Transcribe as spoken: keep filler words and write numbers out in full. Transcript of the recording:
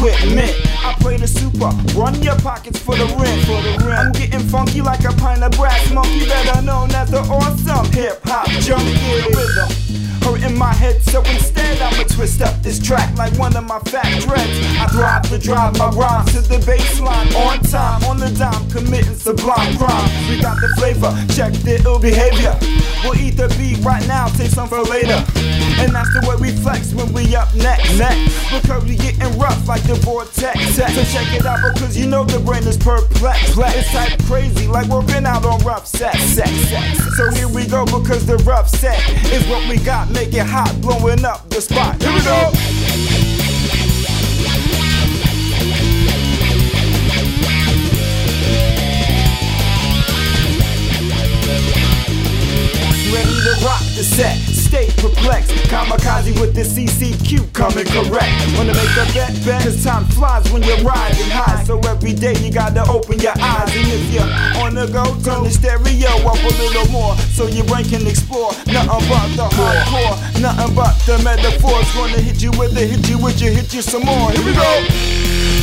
equipment. I play the super, run your pockets for the rent. For the rent. I'm getting funky like a pint of brass monkey, better known as the awesome hip-hop junkie. Rhythm hurt in my head, so instead I'ma twist up this track like one of my fat dreads. I thrive to drive my rhymes to the baseline, on time, on the dime, committing sublime crime. We got the flavor, check the ill behavior. We'll eat the beat right now, take some for later. And that's the way we flex when we up next, next. Because we getting rough like the vortex. So check it out because you know the brain is perplexed. It's type crazy like working out on rough sex, sex, sex. So here we go because the rough set is what we got. Make it hot, blowing up the spot. Here we go. Ready to rock the set, stay perplexed. Kamikaze with the C C Q coming correct. Wanna make a bet, bet? Cause time flies when you're riding high. So every day you gotta open your eyes. And if you're on the go, turn the stereo up a little more so your brain can explore. Nothing but the hardcore, nothing but the metaphors. Gonna hit you with it, hit you with you, hit you some more. Here we go.